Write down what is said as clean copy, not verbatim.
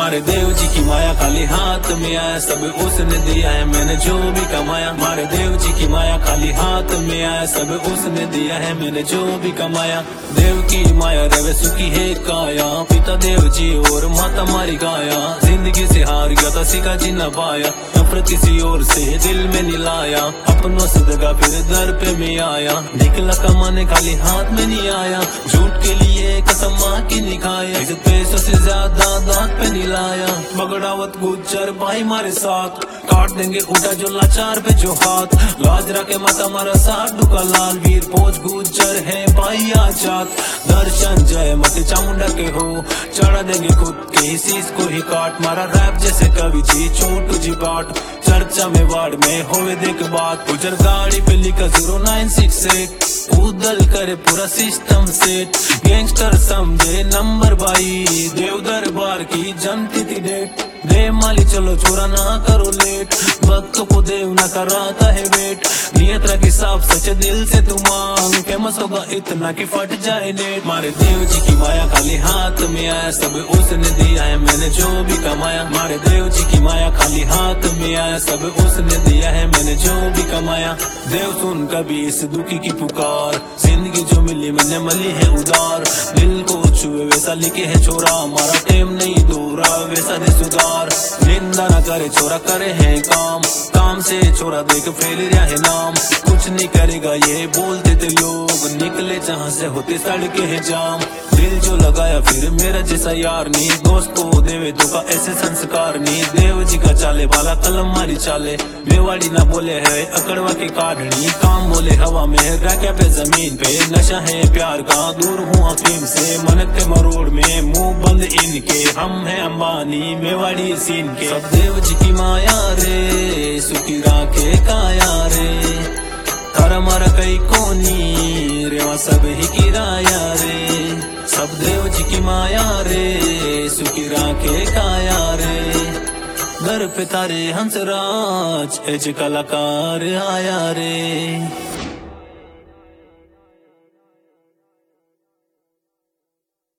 मारे देव जी की माया खाली हाथ में आया, सब उसने दिया है मैंने जो भी कमाया। मारे देव जी की माया खाली हाथ में आया, सब उसने दिया है मैंने जो भी कमाया। देव की माया रवे सुखी है काया, पिता देव जी और माता मारी गाया। जिंदगी से हार गया था सीखा जीना पाया, नफरत किसी और से दिल में निलाया। अपनों से दगा फिर दर पे मैं आया, निकला कमाने खाली हाथ में नहीं आया। झूठ के लिए कसम माँ की निखाया, इस पैसों से ज्यादा दांत पे निलाया। बगड़ावत गुज्जर भाई मारे साथ, काट देंगे उठा जो लाचार पे जो हाथ। लाज रखे माता मारा साथ डुका लाल, वीर फौज गुज्जर है भाई आजाद। दर्शन जय मत चामुंडा के हो, चढ़ा देंगे खुद के ही शीश को ही काट। मारा रैप जैसे कवि जी छोटू जी बाट, चर्चा में वार्ड में होवे देख बात। गुजर गाड़ी पे लिखा 0968, उदल करे पूरा सिस्टम सेट। गैंगस्टर समझे नंबर भाई, देव दरबार की जनती थी डेट। देव माली चलो छोरा ना करो लेट, भक्तों को देव ना कराता है वेट। नियत रखी साफ सच्चे दिल से तू मांग, फेमस होगा इतना कि फट जाए नेट। मारे देव जी की माया खाली हाथ में आया, सब उसने दिया है मैंने जो भी कमाया। मारे देव जी की माया खाली हाथ में आया, सब उसने दिया है मैंने जो भी कमाया। देव सुन कभी इस दुखी की पुकार, जिंदगी जो मिली मैंने मली है उदार। दिल को छुए वैसा लिखे है छोरा, हमारा टेम नहीं दूरा वैसा दे सुधार। निंदा न करे छोरा करे है काम, काम से छोरा देख फैल रहा है नाम। कुछ नहीं करेगा ये बोलते थे लोग, निकले जहाँ से होते सड़के है जाम। दिल जो लगाया फिर मेरा जैसा यार नहीं, दोस्त को देवे तो का ऐसे संस्कार नहीं। देव जी का चाले वाला कलम मारी चाले, बेवाड़ी ना बोले है अकड़वा की काढ़नी। काम बोले हवा में है रखे पे जमीन पे, नशा है प्यार का दूर हूँ अफीम से। मनकते मरोड़ में मुंह बंद इनके, हम है अंबानी मेवाड़ी सीन के। सब देव जी की माया रे, सुखी राखे काया रे। थारा मारा कई कोनी रेवा सब ही किराया रे। सब देव जी की माया रे, सुखी राखे काया रे। घर पे तारे हंसराज एज कलाकार आया रे।